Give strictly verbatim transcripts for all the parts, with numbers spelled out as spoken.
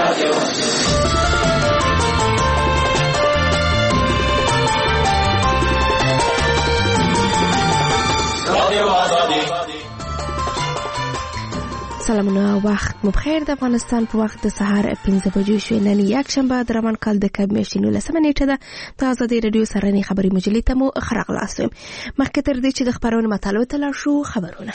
سلامونه، وخت مو بخیر. د افغانستان په وخت د سهار پنځه بجې شوې. نن یک شنبه د رمضان کال د کب میاشتې نولسمه نیټه ده. د ازادۍ راډیو سرنۍ خبري مجلې ته مو ښه راغلاست. مخکې تر دې چې د خبرونو مطالعه ته لاړ شو، خبرونه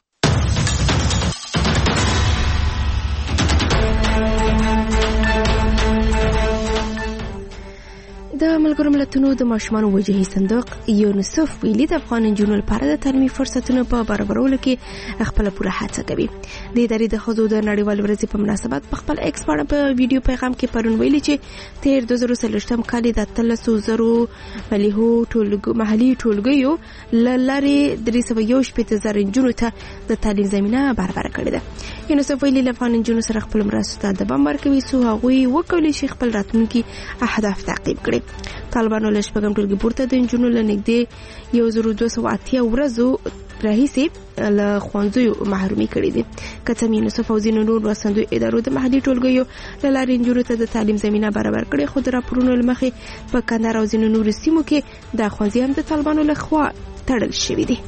د ملګرو ملتونو د ماشومانو وجهي صندوق یونیسف ویلي د افغان نجونو لپاره د تعلیمي فرصتونو په برابرولو کې خپل پوره هڅه کوي. د ادارې د ښځو د نړیوال ورځې په مناسبت په خپل ایکس باندې په ویډیو پیغام کې پرون ویلي چې تیر دوه زره څلوېښتم کال د اتلسو زرو مليحو ټولګو محلي ټولګیو له لارې درې سوه یو شپېته زره نجونو ته د تعلیم زمینه برابره کړې ده. یونیسف ویلي له افغان نجونو سره خپل مرستو ته دوام ورکوي څو هغوی وکولی شي خپل راتلونکي اهداف تعقیب کړي. طالبانو له شپږم ټولګي پورته د نجونو له نږدې یو زر دوه سوه اتیا ورځو راهیسې له ښوونځیو محرومي کړې دي. که څه یونیسف او ځینو نور مرستندویو ادارو د محلي ټولګیو له لارې نجونو ته د تعلیم زمینه برابر کړې، خو د راپورونو له مخې په کندهار او ځینو نورو سیمو کې دا ښوونځي هم د طالبانو له خوا تړل شوي دي.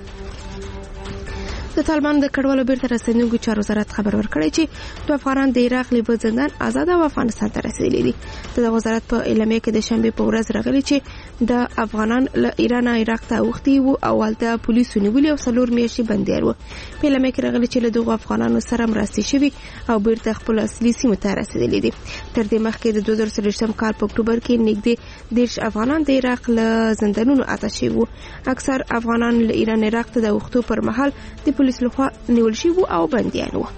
د طالبانو د کډوالو بیرته راستنېدونکو چارو وزارت خبر ورکړی چې دوه افغانان د عراق له زندان آزاد او افغانستان ته رسېدلي دي. د وزارت په اعلامیه کې د شنبې په ورځ راغلي چې د افغانان له ایران عراق ته اوښتي وو او هلته پولیسو نیولي او څلور میاشتې بندیان وو. په اعلامیه کې راغلي چې له دغو افغانانو سره مرستې شوي او بیرته خپلو اصلي سیمو ته رسېدلي دي. تر دې مخکې د دوه زره څلوېښتم کال په اکتوبر کې نږدې دېرش افغانان د عراق له زندانونو ازاد شوي وو. اکثر افغانان له ایران عراق ته د اوښتو پر مهال د پولیس لخوا نیول شوي او بندیان وو.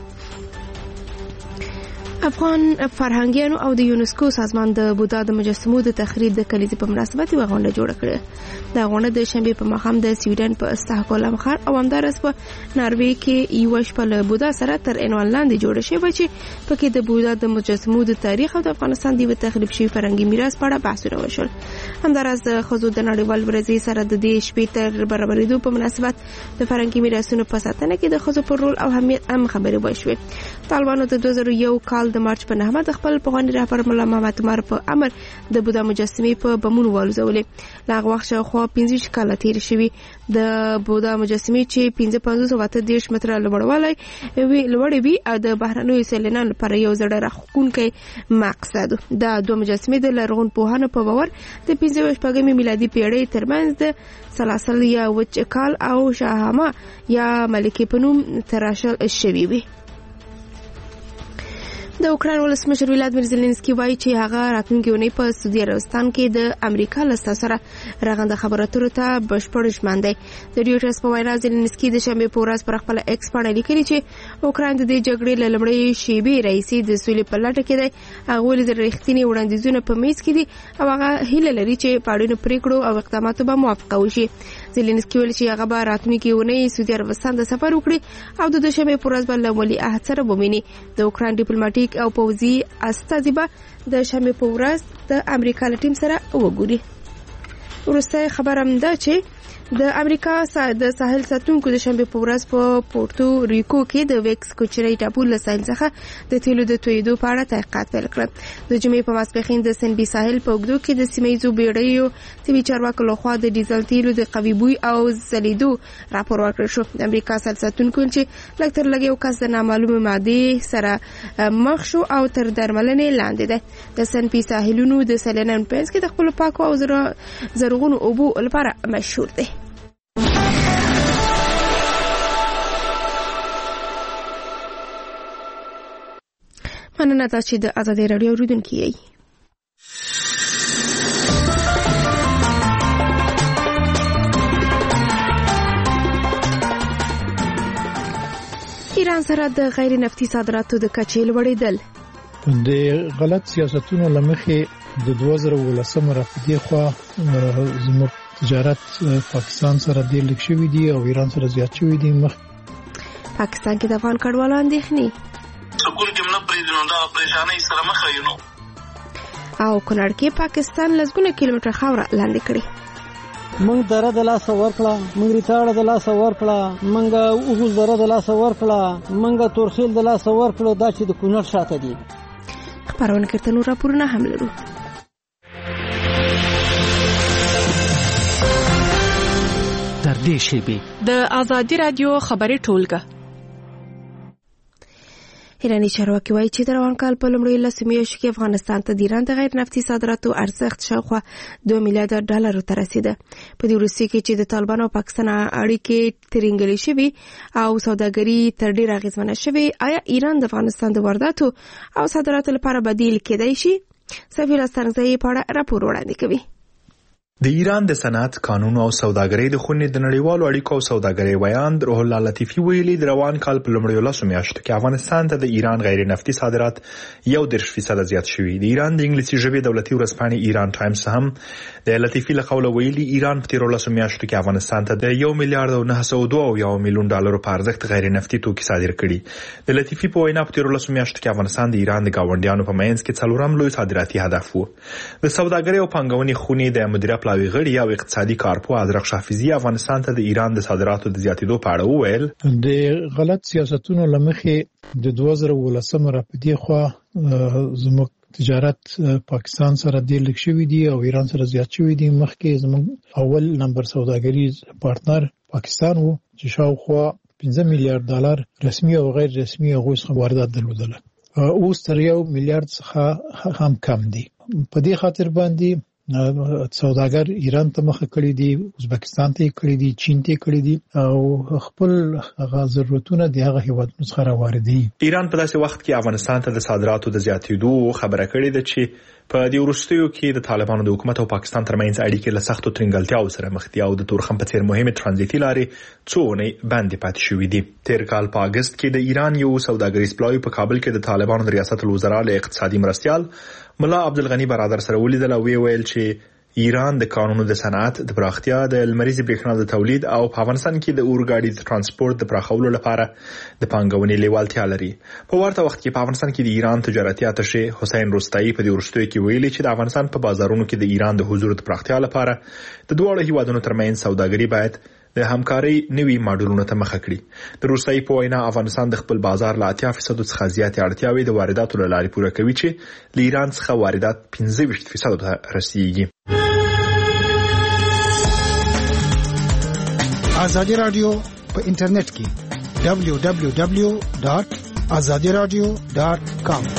افغان فرهنګیانو او د یونسکو سازمان د بودا د مجسمو د تخریب د کلیدي په مناسبت یوه غونډه جوړه کړه. دا غونډه د شنبې په ماښام د سویډن په استکهولم ښار او همداراز په ناروې کې یوه شپه له بودا سره تر عنوان لاندې جوړه شوې چې پکې د بودا د مجسمو د تاریخ او د افغانستان د یوه تخریب شوي فرهنګي میراث په اړه بحثونه وشول. همداراز د ښځو د نړیوال ورځې سره د دې شپې تر برابرېدو په مناسبت د فرهنګي میراثونو په ساتنه کې د ښځو پر رول او اهمیت هم خبرې وشوې. طالبانو د دوه زره یو کال د مارچ په نهمه د خپل پخواني رهبر ملا محمد عمر په امر د بودا مجسمې په بمونو والوزولې. له هغه وخت شاوخوا پنځه کاله تېر شوي. د بودا مجسمې چې پنځه پنځوس او اته دېرش متره لوړوالی لوړې وي او د بهرنیو سیلانیانو لپاره یو زړه راښکونکی مقصد. دا دوه مجسمې د لرغون پوهانو په باور د پنځه شپږمې میلادي پیړۍ ترمنځ د سلاسل یا وچ کال او شاهامه یا ملکې په نوم تراشل شوي وي. د اوکراین ولسمشر ولادیمیر زيلنسکي وایي چې هغه راتلونکې اونۍ په سعودي عربستان کې د امریکا له سره رغنده خبرو اترو ته بشپړ ژمن دی. د ریوټرز په وینا زيلنسکي د شنبې په ورځ پر خپل ایکس باندې لیکلي چې اوکراین د دې جګړې له لومړۍ شېبې راهیسې د سولې په لټه کې دی. هغه ولې د رښتینې وړاندیزونه په میز کې دي او هغه هیله لري چې په اړینو پریکړو او اقداماتو به موافقه وشي. زيلنسکي ویلي چې هغه به راتلونکې اونۍ سعودي عربستان ته سفر وکړي او د دوشنبې په ورځ به له ولیعهد سره وویني. د اوکراین ډیپلوماټیک او پوځي استازي به د شنبې په ورځ د امریکا له ټیم سره وګوري. وروسته خبره هم ده چې د امریکا د ساحل ساتونکو د شنبې په ورځ په پورتو ریکو کې د ویکس کوچنی ټاپو له ساحل څخه د تیلو د تویدو په اړه تحقیقات پیل کړل. د جمعې په ماسپښین د سن بي ساحل په اوږدو کې د سیمه ییزو بیړیو طبي چارواکو لخوا د ډیزل تیلو د قوي بوی او ځلیدو راپور ورکړل شو. د امریکا ساحل ساتونکو چې لږ تر لږه یو کس د نامعلومې مادې سره مخ شو او تر درملنې لاندې ده. د سن بي ساحلونو د سیلانیانو په منځ کې د خپلو پاکو او زرغونو اوبو لپاره مشهور دی. مننه دا چې د ازادۍ راډیو اوریدونکي یې. ایران سره د غیر نفتي صادراتو د کچې لوړېدل. د غلط سیاستونو لمخې د دوه زره ولسم راپدې خوا زموږ تجارت پاکستان سره ډېر لږ شوی دی او ایران سره زیات شوی دی. مخ پاکستان کې د افغان کډوالو اندېښنې سکول کې موږ پرېږدو دا پریشانۍ سره مخ یو او کونړ کې پاکستان لسګونه کیلومتره خاوره لاندې کړې. موږ دره د لاسه ورکړه، موږ ریتاړه د لاسه ورکړه، موږ اوغوز دره د لاسه ورکړه، موږ تورخیل د لاسه ورکړه. دا چې د کونړ شاته دي. خبرونه کې نور راپورونه هم لرو. در دې شیبې د آزادی رادیو خبري ټولګه ایرانی چارواکي وایي چې د روان کال په لومړیو لسو میاشتو کې افغانستان ته د ایران د غیر نفتي صادراتو ارزښت شاوخوا دوه میلیارډ ډالرو ته رسیده. په دې وروستیو کې چې د طالبان او پاکستان اړیکې ترینګلې شوي او سوداګري تر ډېره اغېزمنه شوې، آیا ایران د افغانستان د وارداتو او صادراتو لپاره بدیل کېدای شي؟ سفیر استانګزی په اړه راپور وړاندې کوي. د ایران د صنعت قانون او سوداګرۍ د خونې د نړیوالو اړیکو او سوداګرۍ ویاند روح الله لطیفي ویلي د روان کال په لومړیو لسو میاشتو کې افغانستان ته د ایران غیر نفتي صادرات یو دېرش فیصده زیات شوي. د ایران د انګلیسي ژبې دولتي ورځپاڼې ایران ټایمز هم د لطیفي له قوله ویلي ایران په تیرو لسو میاشتو کې افغانستان ته د یو میلیارډ او نه سوه دوه اویا میلیون ډالرو په ارزښت غیر نفتي توکي صادر کړي. د لطیفي په وینا په تیرو لسو میاشتو کې افغانستان د ایران د ګاونډیانو په منځ کې څلورم لوی صادراتي هدف و. د سوداګرۍ او پانګونې خونې د مدیره پلاوي غړي او اقتصادي کارپو ازرق شافیزی افغانستان ته د ایران د صادراتو د زیاتېدو په اړه وویل د غلط سیاستونو لمخې د دوه زره ولسم راپدې خو زموږ تجارت پاکستان سره ډېر لږ شوی دی او ایران سره زیات شوی دی. مخکې زموږ اول نمبر سوداګریز پارتنر پاکستان وو چې شاوخوا پنځه میلیارډ ډالر رسمي او غیر رسمي هغوی څخه واردات درلودل. اوس تر یو میلیارډ څخه هم کم دی. په دې خاطر باندې سوداګر ایران ته مخه کړی دي، ازبکستان ته کړی دي، چین ته کړی دي او خپل هغه ضرورتونه د هغه هیوادونو څخه راوړي. ایران په داسې وخت کې افغانستان ته د صادراتو د زیاتېدو خبره کړې ده چې په دې وروستیو کې د طالبانو د حکومت او پاکستان ترمنځ اړیکې له سختو ترنګلتیاو سره مخ دي او د تورخم په څیر مهمه ترانزیتي لارې څو اونۍ بندې پاتې شوې دي. تیر کال په اگست کې د ایران یو سوداګریز پلاوی په کابل کې د طالبانو د ریاست الوزرا له اقتصادي مرستيال ملا عبدالغنی برادر سره ولیدل او ویل چې ایران د قانونو د صنعت د پراختیا د لمریزي برېښنا د تولید او په افغانستان کې د اورګاډي د ترانسپورت د پراخولو لپاره د پانګونې لیوالتیا لري. په ورته وخت کې په افغانستان کې د ایران تجارتي اتشه حسین رستائی په دې وروستیو کې ویلي چې د افغانستان په بازارونو کې د ایران د حضور د پراختیا لپاره د دوه هیوادونو ترمنځ سوداګري باید د همکارۍ نوي ماډلونو ته مخه کړي. د روسیې په وینا افغانستان د خپل بازار له اتیا فیصد څخه زیاتې اړتیاوې د وارداتو له لارې پوره کوي چې له ایران څخه واردات پنځه ویشت فیصد ته رسیږي. آزادی رادیو په انټرنیټ کې دبلیو دبلیو دبلیو ډاټ آزادی رادیو ډاټ کام.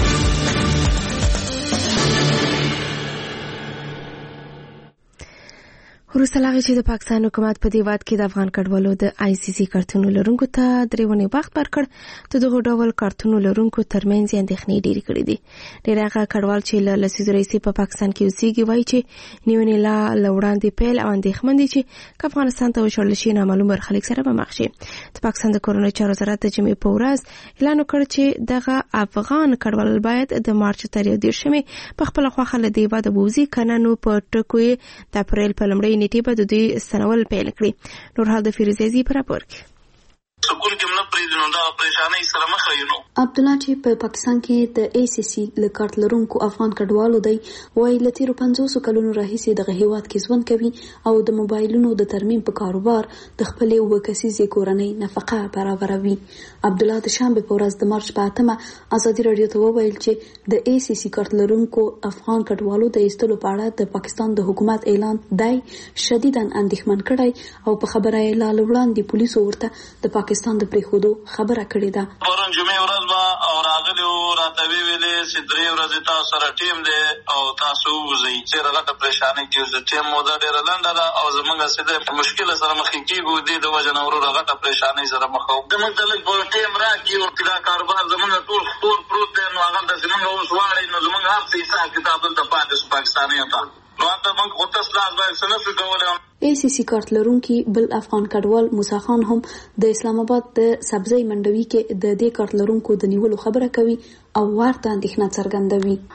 وروسته لا چې د پاکستان حکومت په دې وخت کې د افغان کډوالو د آی سی سی کارتونو لرونکو ته درېونی وخت ورکړ ته دغه ډول کارتونو لرونکو ترمنځ اندېښنې ډېرې کړې دي. ډېر هغه کډوال چې له لسیزو راهیسې په پاکستان کې اوسېږي وایي چې نیونې لا له وړاندې پیل او اندېښمن دي چې که افغانستان ته وشړل شي نامعلوم برخلیک سره به مخ شي. د پاکستان د کورنۍ چارو وزارت د جمعې په ورځ اعلان وکړ چې دغه افغان کډوال باید د مارچ تر یو دېرشمې په خپله خوښه له دې هېواده ووځي، که نه نو په ټکو یې د اپریل په لومړۍ نیټې به د دوی ستنول پیل کړي. نور حال د فیروز عزیزي په راپور کې سکول کې موږ پرې نو دا پریشانې سره مخ یو. عبدالله چې په پاکستان کې د ای سی سی له کارت لرونکو افغان کډوالو دی وایي له تیرو پنځوسو کلونو راهیسې دغه هیواد کې ژوند کوي او د موبایلونو د ترمیم په کاروبار د خپلې اووه کسیزې کورنۍ نفقه برابروي. عبدالله د شنبې په ورځ د مارچ په اتمه ازادي راډیو ته وویل چې د ای سی سی کارت لرونکو افغان کډوالو د ایستلو په اړه د پاکستان د حکومت اعلان دی شدیداً اندېښمن کړی او په خبره یې لا وړاندې پولیسو ورته د پاکستان د پریښودو خبره کړې ده. پرون جمعې ورځ به او راغلی و راته ویلې چې درې ورځې تاسو سره ټیم دی او تاسو ووځئ چې غټه پریشانۍ کې اوسئ. ټیم موده ډېره لنډه ده او زموږ هسې د مشکل سره مخ کېږو. دې د وجې نه وروره غټه پریشانۍ سره مخ وو. زموږ ته لږ په ټیم راکړي او چې دا کاروبار زموږ ټول خپور پروت دی نو هغه داسې موږ اوس واړئ نو زموږ هر څه حساب کتاب دلته پاتې شو پاکستانیو ته نو هلته موږ خو تس لاس باید څه نشو کولی. ای سی سی کارت لرونکي بل افغان کډوال موسی خان هم د اسلام آباد د سبزی منډوي کې د دې کارت لرونکو د نیولو خبره کوي او ورته اندېښنه څرګندوي. موږ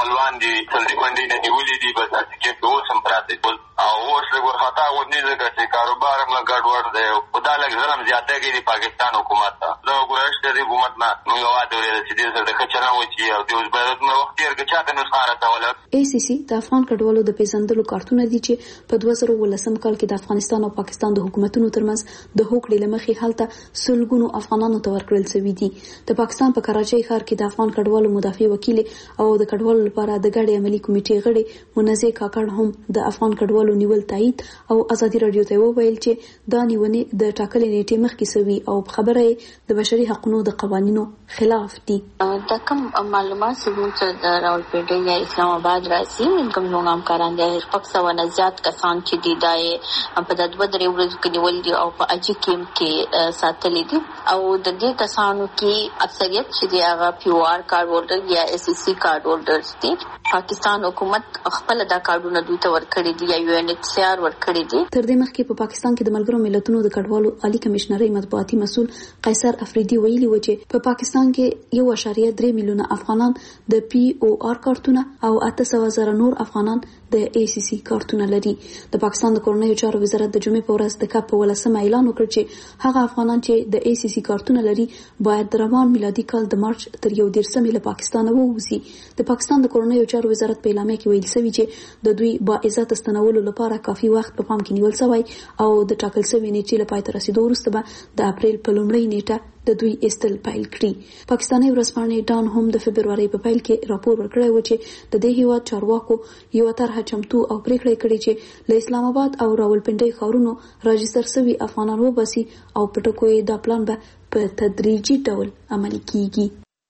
خپلوان دي تلدي منډي نه نیولې دي بس چې په اوس هم پراته دي او اوس له ورختا ودی ځکه چې کاروبار هم ګډوډ دی او دا لږ ظلم زیاته کوي د پاکستان حکومت ته دا ګورش د حکومت نه موږ واده ورته چې دې سره د کچنه وچی او د وزبرت نو وخت یې ګچاته نو ښکارا تاوله اي سي سي د افغان کډوالو د پیژندلو کارتونه دي چې په دوه زره ولسم کال کې د افغانستان او پاکستان د حکومتونو ترمنځ د هوکړې لمخې حالت سلګونو افغانانو ته ورکړل شوی دي. د پاکستان په کراچۍ ښار کې د افغان کډوالو مدافع وکیل او د کډوالو لپاره د ګډې عملی کمیټې غړي منزه کاکړ هم د افغان کډوالو نیول تایید او ازادي رادیو ته وویل چې دا نیونې د ټاکلې نیټې مخکې سوي او خبره د بشري حقوقو د قوانینو خلاف دي. دا کوم معلومات چې د راولپنډي یا اسلام آباد راځي کوم نو همکاران دي شپږ سوه نه زیات کسان چې دي دای په د دوه درې ورځو کې نیول دي او په اجي کېم کې ساتلې دي او د دې کسانو کې اکثریت چې دی هغه پی او آر کارت هولډر یا اس سی کارت هولډرز دي. پاکستان حکومت خپل دا کارتونه دوی ته ورکړي دي یا یو ان ایچ سی آر ورکړي دي. تر دې مخکې په پاکستان کې د ملګرو ملتونو د کډوالو عالی کمشنري مطبوعاتي مسؤل قیصر افریدي ویلي و چې په پاکستان کې یو اشاریه درې میلیونه افغانان د پی او آر کارتونه او اته سوه زره نور افغانان د ای سی سی کارتونه لري. د پاکستان د کورنیو چارو وزارت د جمعې په ورځ د کاپ په ولسمه اعلان وکړ چې هغه افغانان چې د ای سی سی کارتونه لري باید د روان میلادي کال د مارچ تر یو دیرشمې له پاکستانه ووځي. د پاکستان د کورنیو چارو وزارت په اعلامیه کې ویل شوی چې د دوی با عزت ستنولو لپاره کافي وخت په پام کې نیول شوی او د ټاکل شوی نیټې له پای ته رسیدو وروسته به د اپریل په لومړۍ نیټه د دوی استل پیل کړي. پاکستاني ورځپاڼې ډان هم د فبرवरी په پیل کې راپور ورکړی و چې د دې هیواد چارواکو یو طرحه چمتو او پریکړه کړې چې له اسلام آباد او راولپنډي ښارونو راجستر شوي افغانان وباسي او په ټکو یې دا پلان به په تدریجي ډول عملي کیږي.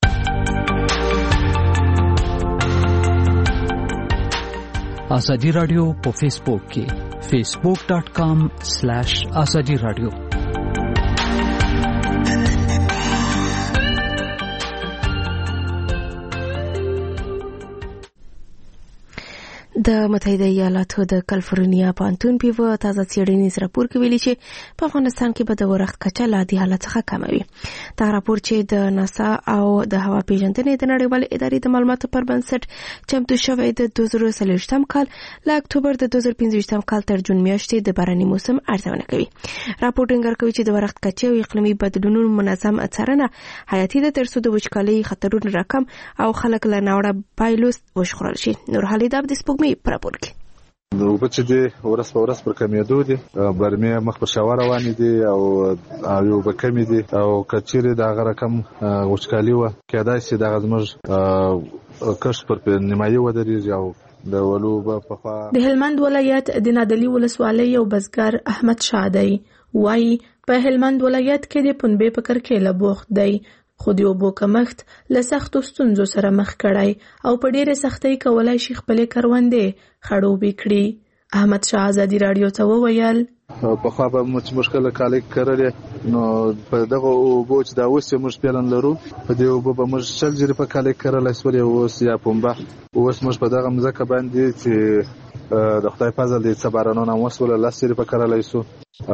ازادي رادیو په فیسبوک کې فیسبوک ډاٹ کام سلیش ازادي رادیو. د متحده ایالاتو د کالیفورنیا پوهنتون په یوه تازه څېړنیز راپور کې ویلي چې په افغانستان کې به د ورښت کچه له عادي حالت څخه کمه وي. دا راپور چې د ناسا او د هوا پیژندنې د نړیوالې ادارې د معلوماتو پر بنسټ چمتو شوی د دوه زره څلوېښتم کال له اکتوبر د دوه زره پنځه ویشتم کال تر جون میاشتې د باراني موسم ارزونه کوي. راپور ټینګار کوي چې د ورښت کچې او اقلیمي بدلونونو منظم څارنه حیاتي ده ترڅو د وچکالۍ خطرونه راکم او خلک له ناوړه پایلو وژغورل شي. نور حلیداب د سپوږمۍ پرپور کې د اوبه چې دی ورځ په ورځ پر کمیدو دي برمې مخ په شاوه روانې دي او او اوبه کمې دي او کچېرې د هغه رقم وچکالي وه کېدای شي دغه زموږ کښت پر نیمایي ودرېږي او د ولو به پخوا د هلمند ولایت د نادعلي ولسوالۍ یو بزګر احمد شاه دی وایي په هلمند ولایت کې د پنبې په کرکیله بوخت دی خو د اوبو کمښت له سختو ستونزو سره مخ کړی او په ډېرې سختۍ کولی شي خپلې کروندې خړوبې کړي. احمد شاه ازادي رادیو ته وویل پخوا به موږ کله کالۍ کرلې نو په دغه اوبو چې دا اوس موږ پیلن لرو په دې اوبو به موږ شل جرې په کالۍ کرلی سولې اوس یا پنبه اوس موږ په دغه مځکه باندې چې د خدای فضل دی څه بارانونه هم وسوله لس جرې په کرلی سو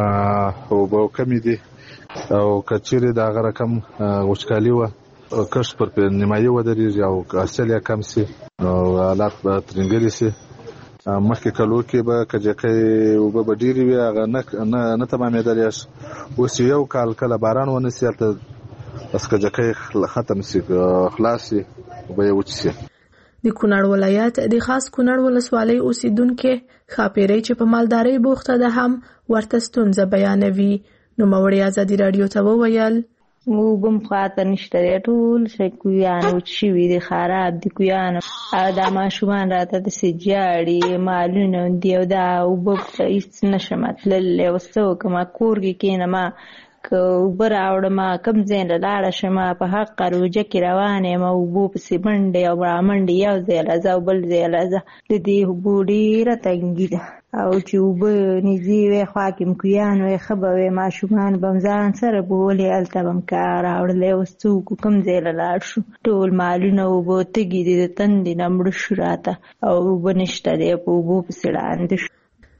اوبه کمې دي او کچېرې د هغه رقم وچکالي وه کښت پر نیمایي ودرېږي او حاصل یې کم سي نو حالات به ترنګلي سي. مخکې کلو کې به کجکۍ اوبه به ډېرې وي هغه نه تمامېدلې اوس یو کال کله باران ونه سي هلته بس کجکۍ ختم سي خلاص سي اوبه یې وچې سي. د کونړ ولایت د خاص کونړ ولسوالۍ اوسیدونکي ښاپیرۍ چې په مالدارۍ بوخته ده هم ورته ستونزه بیانوي. نوموړی ازادي رادیو ته وویل اوبه هم خواته نشته دی ټول شی کویان وچ شوي دي خراب دي کویان او دا ماشومان راته داسې جاړي مالونه دي او دا اوبه هېڅ نشم تللی اوس څه وکړمه کور کې کښېنمه که اوبه راوړمه کوم ځای له لاړه شمه په حقه روژه کې روانه یم اوبو پسې منډې او رامنډې یو ځای له ځه او بل ځای له ځه د دې اوبو ډېره تنګي ده او چې اوبه نږدې وی خوا کې م کویان وی ښه به وی ماشومان به م ځان سره بولې هلته به م کار راوړلی اوس څه وکړو کوم ځای له لاړ شو ټول مالونه اوبه تږي دي د تندې نه مړه شو راته او اوبه نشته دی په اوبو پسې ړانده شو.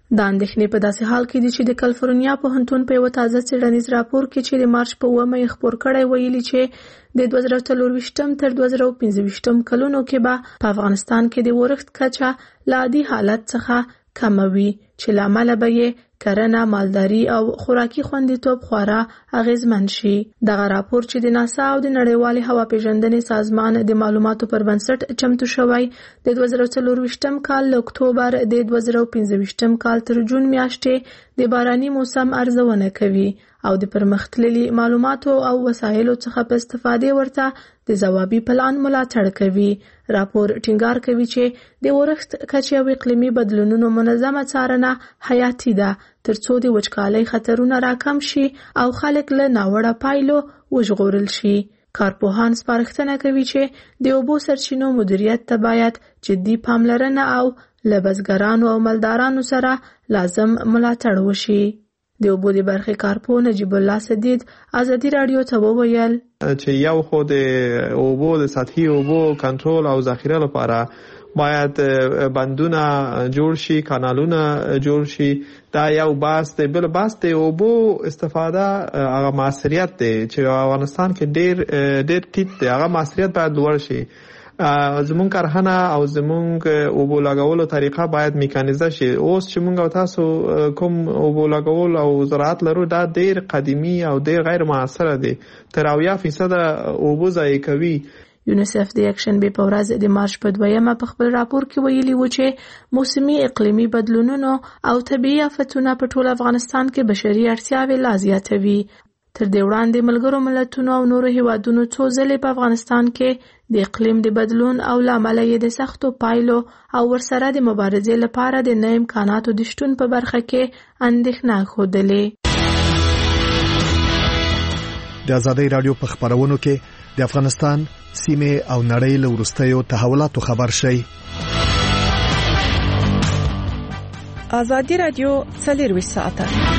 دا اندېښنې په داسې حال کې دي چې د کالیفورنیا پوهنتون په یو تازه څېړنیز راپور کې چې د مارچ په اوومه یې خپور کړی ویلي چې د دوه زره څلرویشتم تر دوه زره پنځویشتم کلونو کې به په افغانستان کې د ورښت کچه له عادي حالت څخه کمه وي چې له امله به یې کرنه، مالداري او خوراکي خوندیتوب خورا اغیزمن شي. دغه راپور چې د ناسا او د نړیوالې هوا پیژندنې سازمان د معلوماتو پر بنسټ چمتو شوی د دوه زره څلرویشتم کال له اکتوبر د دوه زره پنځویشتم کال تر جون میاشتې د باراني موسم ارزونه کوي او د پرمختللي معلوماتو او وسایلو څخه په استفادې ورته د ځوابي پلان ملاتړ کوي. راپور ټینګار کوي چې د ورښت کچې او اقلیمي بدلونونو منظمه څارنه حیاتي ده ترڅو د وچکالۍ خطرونه راکم شي او خلک له ناوړه پایلو وژغورل شي. کارپوهان سپارښتنه کوي چې د اوبو سرچینو مدیریت ته باید جدي پاملرنه او له بزګرانو او مالدارانو سره لازم ملاتړ وشي. د اوبو د برخې کارپوه نجیب الله سدید ازادي رادیو ته وویل چې یو خو د اوبو د سطحي اوبو کنټرول او ذخیره لپاره باید بندونه جوړ شي، کانالونه جوړ شي. دا یو بحث دی. بل بحث د اوبو استفاده هغه مؤثریت دی چې افغانستان کې ډیر ډیر ټیټ دی. هغه مؤثریت باید لوړ شي. زمون کارخانه او زمون اوبو لګولو طریقه باید میکانیزه شي. اوس چې مونږ او تاسو کوم اوبو لګول او زراعت لرو دا ډیر قدیمی او ډیر غیر موثر دي. تر اویا فیصد اوبو ضایع کوي. یونیسف د اکشن بې په ورځ د مارچ په دویمه په خپل راپور کې ویلي و چې موسمي اقلیمي بدلونونو او طبیعي آفتونه په ټول افغانستان کې بشري اړتیاوې لا زیاتوي. تر دې وړاندې ملګرو ملتونو او نورو هیوادونو څو ځلې په افغانستان کې د اقلیم د بدلون او له امله یې د سختو پایلو او ورسره د مبارزې لپاره د نوي امکاناتو د شتون په برخه کې اندېښنه ښودلې. د ازادي رادیو په خبرونو کې د افغانستان سیمه او نړۍ له وروستیو تحولاتو خبر شي. ازادي رادیو څلور ساعته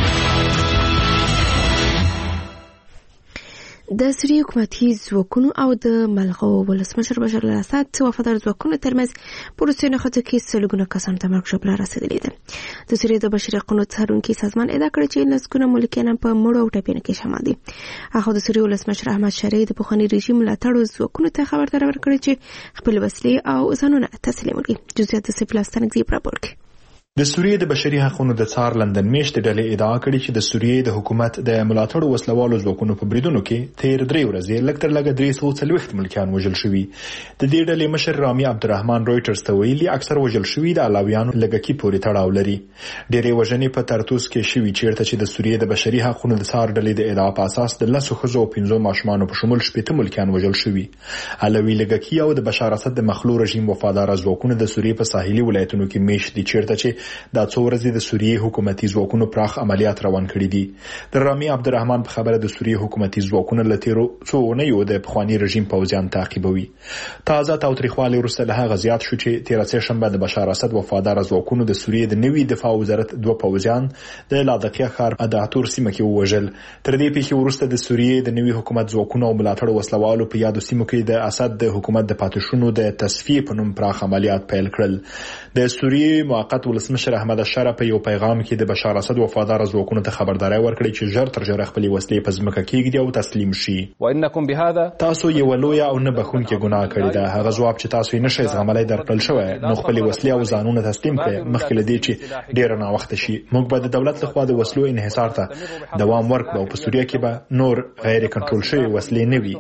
د سوریې حکومتي ځواکونو او د ملغو ولسمشر بشار الاسد وفادار ځواکونو ترمنځ په روسیې نښته کې سلګونه کسان ته مرګ ژوبله رسېدلې ده. د سوریې د بشري حقوقو څارونکي سازمان ادعا کړې چې لسګونه ملکیان په مړو او ټپیانو کې شامل دي. هغه د سوریې ولسمشر احمد شرعي د پخواني رژیم ملاتړو ځواکونو ته خبرداری ورکړې چې خپل وسلې او ځانونه تسلیم کړي. جزئیات د سپیل استانګزي راپور کوي. د سوریې د بشري حقوقو د څار لندن میشت ډلې ادعا کړې چې د سوریې د حکومت د ملاتړو وسلوالو ځواکونو په بریدونو کې تیر درې ورځې لږ تر لږه درې سوه څلوېښت ملکیان وژل شوي. د دې ډلې مشر رامي عبدالرحمن رویټرز ته ویلي اکثر وژل شوي د علاویانو لږکي پورې تړاو لري. ډېرې وژنې په ترتوس کې شوي چیرته چې د سوریې د بشري حقوقو د څار ډلې د ادعا په اساس د لسو ښځو او پنځو ماشومانو په شمول شپېته ملکیان وژل شوي. علوي لږکي او د بشار اسد د مخلوع رژیم وفادار ځواکونو د سوریې په ساحلي ولایتونو کې میشت دي چیرته چې دا څو د سوریې حکومتي ځواکونو پراخ عملیات روان کړي دي. د رامي عبدالرحمن په خبره د سوریې حکومتي ځواکونو له تیرو څو اونیو د پخواني رژیم پوځیان تعقیبوي. تازه تاوتریخوالي وروسته له هغه زیات شو چې تیره سهشنبه د بشار اسد وفادار ځواکونو د سوریې د نوي دفاع وزارت دوه پوځیان د لاذقیه ښار اداتور سیمه کې ووژل. تر دې پیښې وروسته د سوریې د نوي حکومت ځواکونو او ملاتړو وسلوالو په یادو سیمو کې د اسد د حکومت د پاتې د تصفیې په نوم پراخ عملیات پیل کړل. د سوریې موقت ولسمشر احمد اشرف په یو پیغام کې د بشار اسد وفادار ځواکونو ته خبرداری ورکړي چې ژر تر ژره خپلې وسلې په ځمکه کېږدي او تسلیم شي. وانکم بهذا تاسو یو لویه او نه بخښونکې ګناه کړې ده. هغه ځواب چې تاسو یې نشئ زغملی درکړل شوی نو خپلې وسلې او ځانونه تسلیم کړئ مخکې له دې چې ډېره ناوخته شي. موږ به د دولت لخوا د وسلو انحصار ته دوام ورکړو او په سوریه کې به نور غیر کنټرول شوي وسلې نه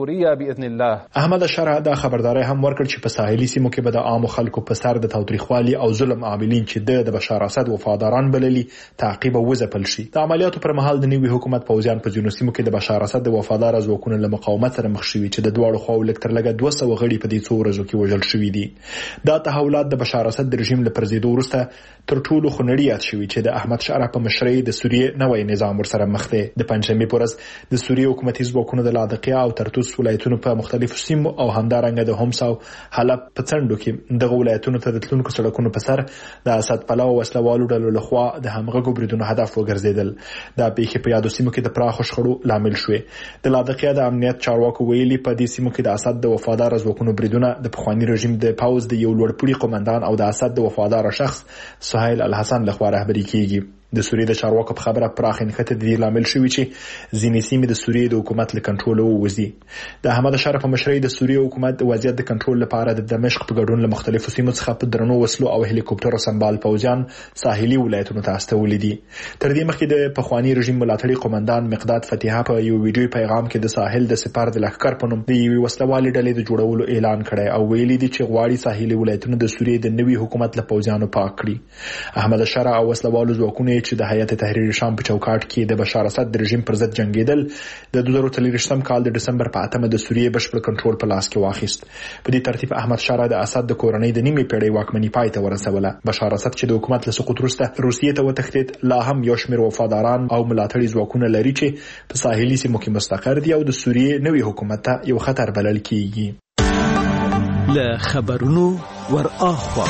وي. احمد اشرف دا خبرداری هم ورکړ چې په ساحلي سیمو کې به د عامو خلکو په سر د تاوتریخوالي او ظلم عاملین چې د بشار اسد وفاداران بللي تعقیب او وځپل شي. د عملیاتو پر مهال د نوي حکومت پوځیان په ځینو سیمو کې د بشار اسد د وفادار ځواکونو له مقاومت سره مخ شوي چې د دواړو خواو لږ تر لږه دوه سوه غړي په دې څو ورځو کې وژل شوي دي. دا تحولات د بشار اسد د رژیم له پرځېدو وروسته تر ټولو خونړي یاد شوي چې د احمد شاه په مشرۍ د سوریې نوی نظام ورسره مخ دی. د پنجشنبې په ورځ د سوریې حکومتي ځواکونو د لاذقیه او ترتوس ولایتونو په مختلفو سیمو او همدارنګه د هومس او حلب په څنډو کې دغه ولایتونو ته د تلونکو سړکونو په سر د اسد سیاست پلو وسلوالو ډلو لخوا د همغږو بریدونو هدف وګرځیدل. دا پیښې په یادو سیمو کې د پراخو شخړو لامل شوې. د لاذقیه د امنیت چارواکو ویلي په دې سیمو کې د اسد د وفادار ځواکونو بریدونه د پخوانی رژیم د پاوز د یو لوړپوړي قومندان او د اسد د وفادار شخص سهیل الحسن لخوا رهبري کیږي. د سوریې د چارواکو په خبره پراخ انخته د دې لامل شوی چې ځینې سیمې د سوریې د حکومت له کنټرول ووځي. د احمد شرف په مشرۍ د سوریې حکومت د وضعیت د کنټرول لپاره د دمشق په ګډون له مختلفو سیمو څخه په درنو وسلو او هلیکوپټرو سمبال پوځیان ساحلي ولایتونو ته استولي دي. تر دې مخکې د پخوانی رژیم ملاتړي قومندان مقداد فتیحه په یو ویډیو پیغام کې د ساحل د سپار د لښکر په نوم د یوې وسلوالې ډلې د جوړولو اعلان کړی او ویلي دي چې غواړي ساحلي ولایتونه د سوریې د نوي حکومت له پوځیانو پاک کړي. احمد شرف او وسلوالو ځواکونه چې د هیئت تحریر شام په چوکاټ کې د بشار اسد د رژیم پر ضد جنگیدل د دوه زره څلوېښتم کال د دسمبر په اتمه د سوریې بشپړ کنټرول په لاس کې واخیست. په دې ترتیب احمد شرف د اسد د کورنۍ د نیمې پیړۍ واکمنۍ پای ته ورسوله. بشار اسد چې د حکومت له سقوط وروسته روسیې ته وتښتید لا هم یو شمېر وفاداران او ملاتړي ځواکونه لري چې په ساحلي سیمو کې مستقر دي او د سوریې نوي حکومت ته یو خطر بلل کیږي. له خبرونو ور اخوا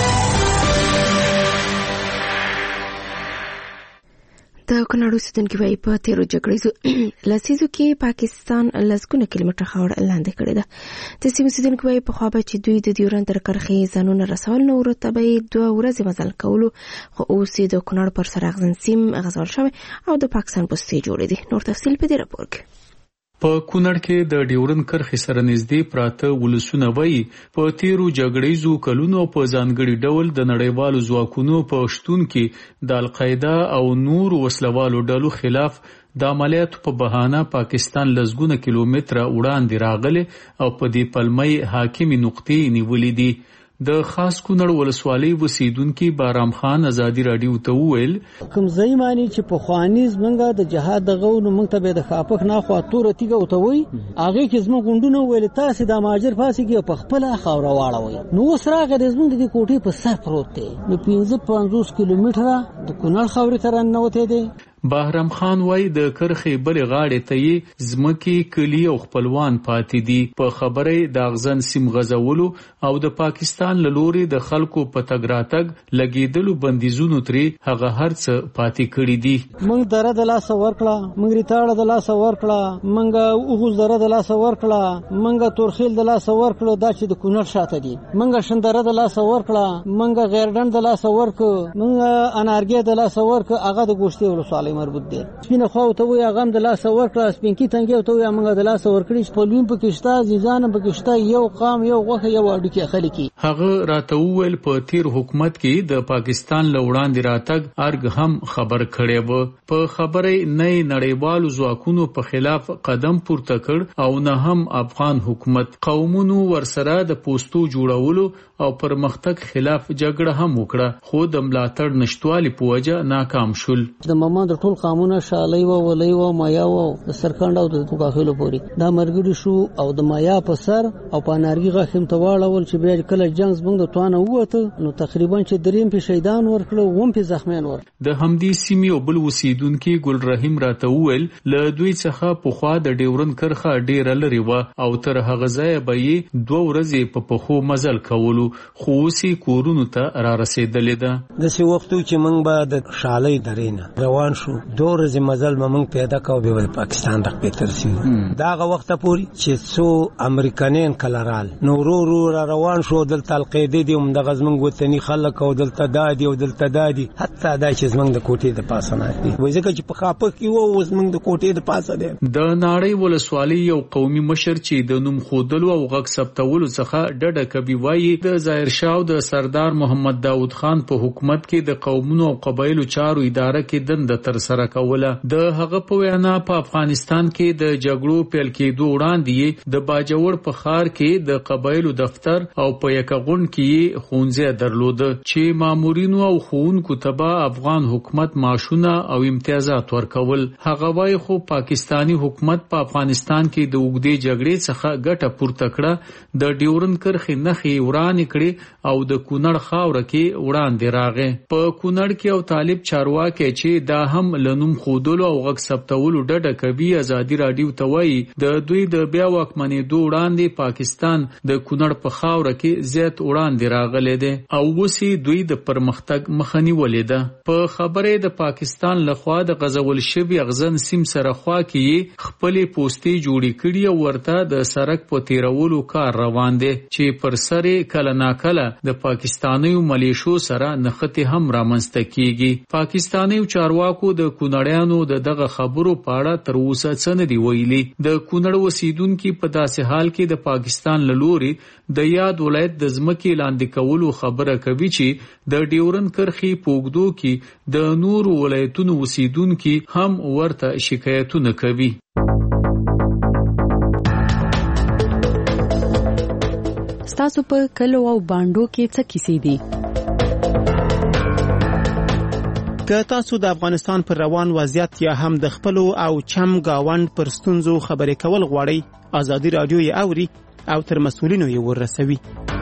د کونړ اوسیدونکو وايي په تیرو جګړیزو لسیزو کې پاکستان لسګونه کیلومتره خاوره لاندې کړې ده. د سیمې اوسیدونکو وايي پخوا به چې دوی د ډیورنډ تر کرښې ځانونه رسول نو ورته به یې دوه ورځې مزل کولو، خو اوس یې د کونړ پر سر اغزن سیم غځول شوی او د پاکستان پوستې جوړې دي. نور تفصیل په دې راپور کې. په کونړ کې د ډیورنډ کرښې سره نږدې پراته ولسونه وایي په تیرو جګړیزو کلونو په ځانګړي ډول د نړیوالو ځواکونو په شتون کې د القاعده او نور وسلوالو ډلو خلاف د عملیاتو په بهانه پاکستان لسګونه کیلومتره وړاندې راغلی او په دې پلمې حاکمي نقطې نیولې دي. د خاص کونړ ولسوالۍ اوسیدونکي بارام خان ازادي راډیو ته وویل کوم ځای مانی چې په خوانیز منګه د جهاد د غو نو موږ ته به د خاپخ نه خو تور تیګه وتوي هغه کې زموږ غونډونه ویل تاسو د ماجر فاسي کې په خپل خاور واړوي. نو سراغه د زموږ د کوټې په سر پروت دی نو پنځه پنځوس کیلومتره د کونړ خاورې تر نوته دی. بهرام خان وای د کرخې بلې غاړې ته یې ځمکې کلی او خپلوان پاتې دي. په خبره د اغزن سیم غزولو او د پاکستان له لوري د خلکو په تګ راتګ لګیدلو بندیزونو ترې هغه هرڅه پاتې کړي دي. موږ دره د لاس ورکړه، موږ ریتاړه د لاس ورکړه، موږ اوغوز دره د لاس ورکړه، موږ تورخیل د لاس ورکړه دا چې د کونړ شاته دي، موږ شندره د لاس ورکړه، موږ غیردن د لاس ورکړه، موږ انارګي د لاس ورکړه، هغه د ګوشتي ولسوالۍ مربوط دي. سپینه خو ته وي هغه د لاس ورکړه، سپینکی تنګي ته وي موږ د لاس ورکړي. په لویم په کېشتا ځیزان په کېشتا یو قام یو غوخه یو اډکی خلکی. هغه راته وویل په تیر حکومت کې د پاکستان له وړاندې راتګ ارګ هم خبر کړی و. په خبره نه نړیوالو ځواکونو په خلاف قدم پورته کړ او نه هم افغان حکومت. قومونو ورسره د پوسټو جوړولو او پرمختګ خلاف جګړه هم وکړه خو د ملاتړ نشټوالي په وجه ناکام شول. د ماما د ټول قانون شالای و ولای و مایا و د سرکند او د توکاخلو پوری دا مرګړي شو او د مایا په سر او په نارګي غخم ته واړول چې بیا کله جنگ زمنګ د توانه وته نو تقریبا چې دریم په شهیدان ورکړو ووم په زخمیان ور. د همدې سیمې او بل وسیدونکو ګل رحیم راته وویل له دوی څخه په خوا د ډیورن کرخه ډیر لري و او تر هغه ځای به یې دوه ورځې په پخو مزل کولو خو سي کورونو ته را رسیدلې ده. د سی وختو چې موږ به د شالای درینه روان شو دوه ورځې مزل موږ پیدا کوو به پاکستان د پیتر سي داغه وخت پوري چې څو امریکایان کلرال نو ورو ورو را روان شو دلته القاعده دي هم د غزمن وطني خلک او دلته دادي او دلته دادي حتی دا چې زمنګ د کوټې د پاسه نه دي وایي چې په خاپه کې وو زمنګ د کوټې د پاسه دي. د ناړۍ ولسوالۍ یو قومي مشر چې د نوم خودلو او غږ ثبتولو څخه ډډه کوي وایي د ظاهر شاه او د سردار محمد داود خان په حکومت کې د قومونو او قبایلو چارو اداره کې دند تر سره کوله. د هغه په وینا په افغانستان کې د جګړو پیل کېدو وړاندې د باجوړ په خار کې د قبایلو دفتر او په یکغون کې خونځه درلود چې مامورینو او خونکو تبا افغان حکومت معاشونه او امتیازات ورکول. هغه وایي خو پاکستانی حکومت په افغانستان کې د وګړي جګړې څخه ګټه پورته کړه د ډیورن کرخې نخې ورانې کړې او د کونړ خاور کې وړاندې راغې. په کونړ کې او طالب چارواکي چې دا هم هم لنوم خودلو او غږ ثبتولو ډډه کوي. ازادي رادیو ته وایي د دوی د بیا واکمنېدو وړاندې پاکستان د کونړ په خاوره کې زیات وړاندې راغلی دی او اوس دوی د پرمختګ مخه نیولې ده. په خبره د پاکستان لخوا د غزول شوي اغزن سیم سره خوا کې خپلې پوستې جوړې کړي او ورته د سړک په تیرولو کار روان دی چې پر سر کله ناکله د پاکستانیو ملیشو سره نښتې هم رامنځته کیږي. پاکستانیو چارواکو د کونړیانو د دغه خبرو په اړه تر اوسه څه نه دي ویلي. د کونړ اوسیدونکي په داسې حال کې د پاکستان له لوري د یاد ولایت د ځمکې لاندې کولو خبره کوي چې د ډیورن کرښې په اوږدو کې د نورو ولایتونو اوسیدونکي هم ورته شکایتونه کوي. ستاسو په کلو او باندو کې څه کیسې دي؟ که تاسو د افغانستان پر روان وضعیت یا هم د خپلو او چم گاوند پر ستونزو خبرې کول غواړئ، ازادي رادیو یې اوري او تر مسؤلینو یې ورسوي.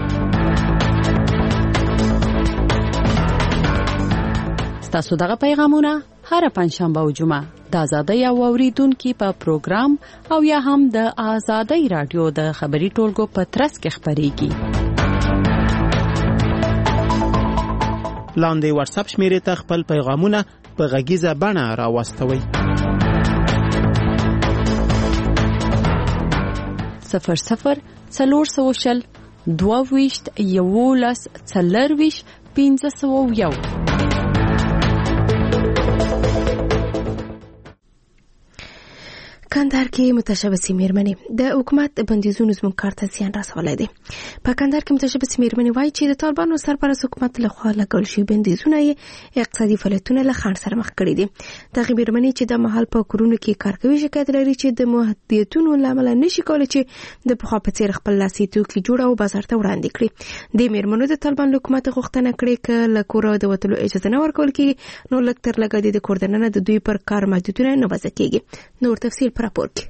ستاسو دغه پیغامونه هر پنځشنبه او جمعه د ازادۍ او اوریدونکو په پروګرام او یا هم د ازادۍ رادیو د خبري ټولګو په ترڅ کې خبريږي. لاندې واتس اپ شمیرې ته خپل پیغامونه په غږیزه بڼه راوستوئ. صفر صفر څلور سوه شل دوه ویشت یولس څلرویشت پنځه سوه یو. کندهار کې متشبثې میرمنې د حکومت بندیزونو زموږ کار ته زیان رسولی دی. په کندهار کې متشبثې میرمنې وایي چې د طالبانو سرپرست حکومت لخوا لګول شوي بندیزونه یې اقتصادي فعالیتونه له خنډ سره مخ کړي دي. دغې میرمنې چې د مهال په کورونو کې کار کوي شکایت لري چې د محدودیتونو له امله نشي کولی چې د پخوا په څېر خپل لاسي توکي جوړ او بازار ته وړاندې کړي. دې میرمنو د طالبان له حکومت غوښتنه کړې که له کوره د وتلو اجازه نه ورکول کېږي نو لږ تر لږه د کور دننه د دوی پر کار محدودیتونه نه وضع کېږي. نور تفصیل راپور کې.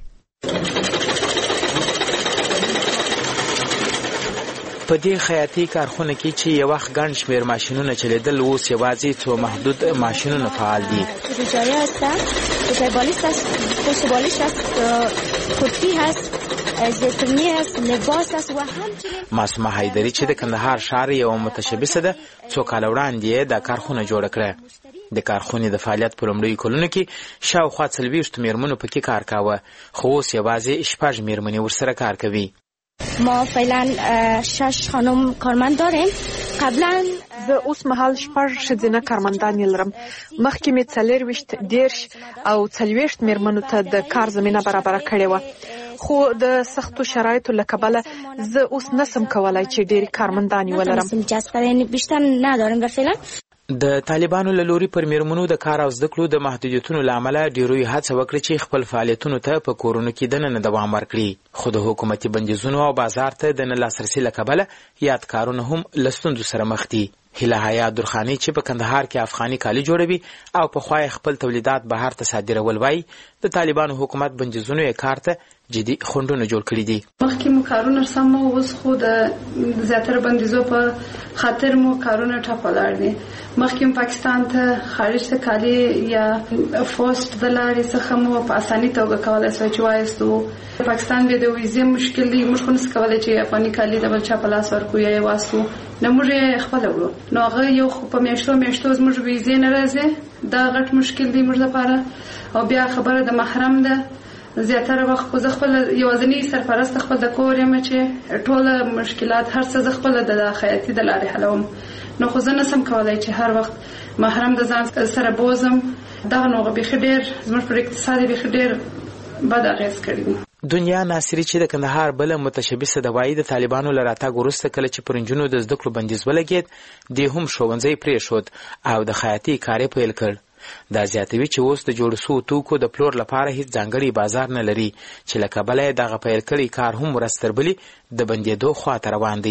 په دې خیاطي کارخونه کې چې یو وخت ګڼ شمېر ماشینونه چلیدل اوس یوازې څو محدود ماشینونه فعال دي. رجایه هست، بالش هست، پشت بالش هست، کرتی هست، زیتونی هست، لباس هست و همچنین معصومه حیدری چې د کندهار ښار یو متشبثه ده څو کاله وړاندې دا کارخونه جوړه کړه. د کارخونې د فعالیت په لومړیو کلونو کې شاوخوا څلوېښتو میرمنو پکې کار کاوه، خو اوس یوازې شپږ میرمنې ورسره کار کوي. ما فعلا شش خانم کارمند داریم. قبلا زه اوس مهال شپږ ښځینه کارمندانې لرم. مخکې مې څلېرویشت دېرش او څلوېښت میرمنو ته د کار زمینه برابره کړې وه، خو د سختو شرایطو له کبله زه اوس نسم کولی چې ډېرې کارمندانې ولرم. بیشتر نداریم و فعلا د طالبانو له لوري پر میرمنو د کار او زده کړو د محدودیتونو له امله ډېروی هڅه وکړه چې خپل فعالیتونو ته په کورونو کې دننه دوام ورکړي، خو د حکومتي بندیزونو او بازار ته د نه لاسرسي له کبله یاد کارونه هم له ستونزو سره مخ دي. هیله حیا درخاني چې په کندهار کې افغاني کالي جوړوي او په خوا خپل تولیدات بهر ته صادرول وایي د طالبانو حکومت بندیزونو یې کار ته جدي خنډونه جوړ کړي دي. مخکې مو کارونه سم اوس خو د زیاتره بندیزو په خاطر مو کارونه ټپ ولاړ دي. مخکې پاکستان ته خارج ته کالي یا فوسټ د لارې څخه مو په اساني توګه کولای شو چې وایستو. پاکستان به د ویزې مشکل دی، موږ خو نس کولای چې افغاني کالي د بل چا په لاس ورکو یا یې واسو نه موږ خپل وړو. نو هغه یو په میاشتو میاشتو زموږ ویزې نه راځي، دا غټ مشکل دی موږ لپاره. او بیا خبره د محرم ده، زیاتره وخت خو زه خپل یوازینی سرپرست خپل د کور یم چې ټوله مشکلات هر څه زه خپل د خیاطي د لارې حلوم. نو خو زه نسم کولای چې هر وخت محرم د ځان سره بوزم. دغه نو بیخي ډېر زموږ پر اقتصادي بیخي ډېر بد اغېز کړی دی. دنیا ناصری چې د کندهار بل متشبثه د وایي د طالبانو له راتګ وروسته کله چې پر نجونو د زده کړو بندیز ولګېد دی هم ښوونځی پرېښود او د خیاطي کار یې پیل کړ. دا زیاتوي چې اوس د جوړ شوو توکو د پلور لپاره هیڅ ځانګړی بازار نه لري چې له کبله یې دغه پیل کړی کار هم ورځ تر بلې د بندېدو خواته روان دی.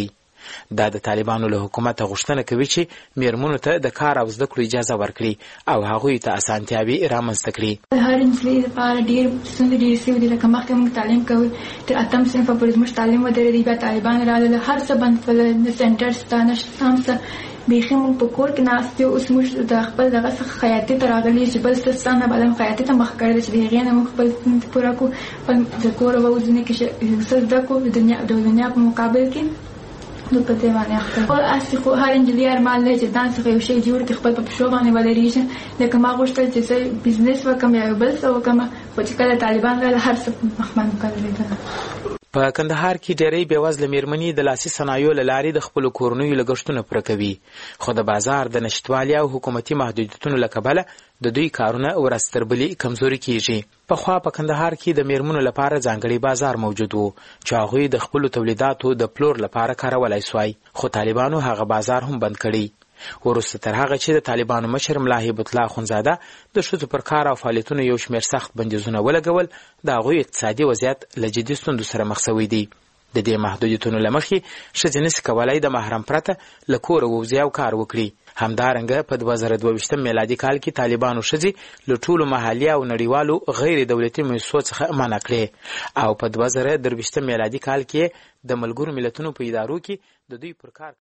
دا د طالبانو له حکومت غوښتنه کوي چې میرمنو ته د کار او زده کړو اجازه ورکړي او هغوی ته اسانتیاوي رامنځته کړي. هر نجلۍ لپاره ډېر ستونزې ډېرې سوي دي. لکه مخکې موږ تعلیم کوو تر اتم صنفه پورې زموږ تعلیم ودرېدی، بیا طالبان راغلل، هر څه بند کړل، نه سینټر شته نه شته هم څه. بیخي موږ په کور کې ناست یو. اوس موږ د خپل دغه څخه خیاطۍ ته راغلي چې بل څه شته نه، بل هم خیاطۍ ته مخ کړی دی چې د هغې نه موږ خپل ستونزې پوره کړو، خپل د کوره ووځو کې څه زده کړو د دنیا د دنیا په مقابل کې. نو په دې باندې اخته خو اصلي خو هر نجلۍ ارمان لري چې ځان څخه یو شی جوړ کړي، خپل په پښو باندې ودرېږي. لکه ما غوښتل چې زه بزنس وکړم یا بل څه وکړم، خو چې کله طالبان راغله هر څه مخ باندې کړل. په کندهار کې ډېری بېوزله میرمنې د لاسي صنایعو له لارې د خپلو کورنیو لګښتونه پوره کوي، خو د بازار د نشتوالي او حکومتي محدودیتونو له کبله د دوی کارونه ورځ تر بلې کمزوري کیږي. پخوا په کندهار کې د میرمنو لپاره ځانګړی بازار موجود و چې هغوی د خپلو تولیداتو د پلور لپاره کارولای سوای، خو طالبانو هغه بازار هم بند کړی. وروسته تر هغه چې د طالبانو مشر ملا هیبت الله اخندزاده د ښځو پر کار او فعالیتونو یو شمېر سخت بندیزونه ولګول، د هغوی اقتصادي وضعیت له جدي ستونزو سره مخ شوی دی. د دې محدودیتونو له مخې ښځې نشي کولی د محرم پرته له کوره ووځي او کار وکړي. همدارنګه په دوه زره دوه ویشتم میلادي کال کې طالبانو ښځې له ټولو محلي او نړیوالو غیر دولتي مؤسسو څخه منع کړې او په دوه زره درویشتم میلادي کال کې د ملګرو ملتونو په ادارو کې د دوی پر کار